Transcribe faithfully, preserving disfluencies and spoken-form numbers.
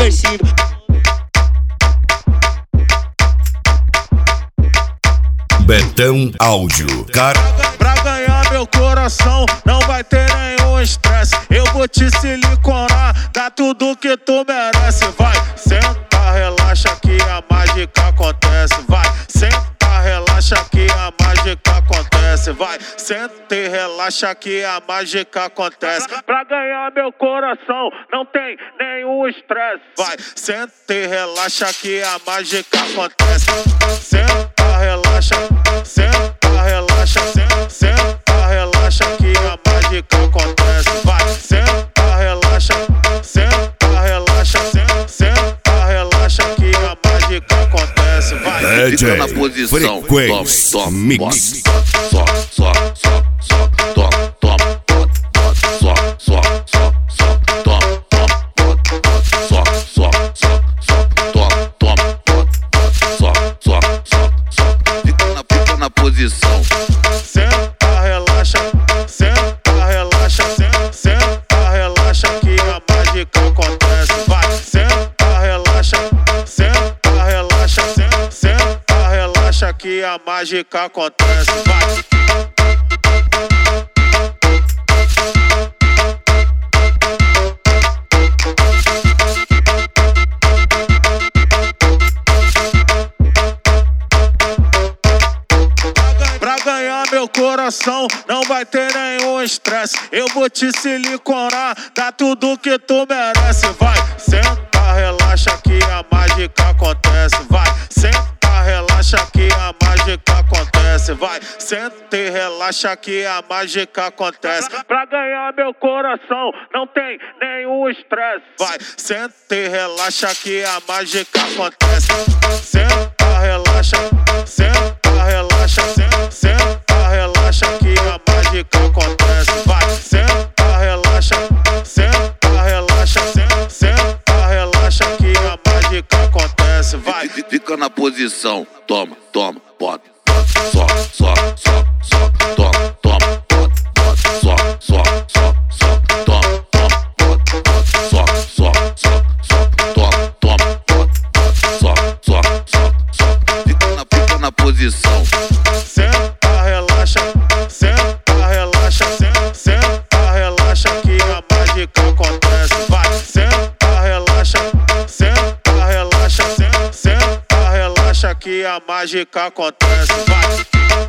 agressivo. Betão Áudio, cara. Pra ganhar meu coração não vai ter nenhum estresse. Eu vou te siliconar, dá tudo que tu merece. Vai, senta, relaxa que a mágica acontece. Vai, senta, relaxa que a mágica acontece. Vai, senta e relaxa que a mágica acontece. Pra ganhar meu coração não tem nenhum estresse. Vai, senta e relaxa que a mágica acontece. Senta, relaxa, senta, relaxa, senta, senta, relaxa que a mágica acontece. Vai, senta, relaxa, senta, relaxa, senta, senta, relaxa que a mágica acontece. Vai, fica na posição, Frequência toma, toma, Mix. Só, só, só, só, toma, toma, só, só, só, só, toma, toma, só, só, só, só, toma, toma, só, só, só, só, fica na, fica na posição. Senta, relaxa, senta, relaxa, senta, senta, relaxa que a mágica acontece. Vai, senta, relaxa, senta, relaxa, senta, senta, relaxa que a mágica acontece. Vai. Pra ganhar meu coração não vai ter nenhum estresse. Eu vou te siliconar, dá tudo que tu merece. Vai, senta, relaxa que a mágica acontece. Vai, senta, relaxa que a mágica acontece. Vai, senta e relaxa que a mágica acontece. Pra ganhar meu coração não tem nenhum estresse. Vai, senta e relaxa que a mágica acontece. Senta, relaxa, senta, relaxa, senta, senta, relaxa que a mágica acontece. Vai, senta, relaxa, senta, relaxa, senta, senta, relaxa que a mágica acontece. Vai, Fica na posição, toma, toma, bota, só, só, só, só, toma, toma, bota, só, só, só, só, toma, toma, só, só, só, só, toma, toma, só, só, só, só, fica na, fica na posição. Senta, relaxa, senta, relaxa, senta, senta, relaxa que a mágica acontece. Vai, senta, relaxa, senta, relaxa, senta, senta, relaxa que a mágica acontece. Vai.